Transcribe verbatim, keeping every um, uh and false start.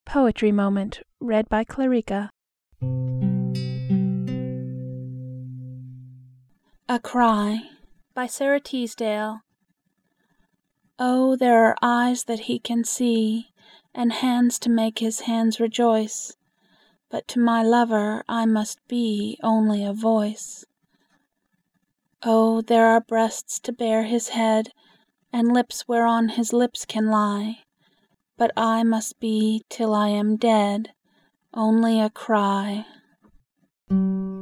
Poetry Moment. Read by Clarica. A Cry by Sara Teasdale. Oh, there are eyes that he can see, and hands to make his hands rejoice, but to my lover I must be only a voice. Oh, there are breasts to bear his head, and lips whereon his lips can lie, but I must be, till I am dead, only a cry.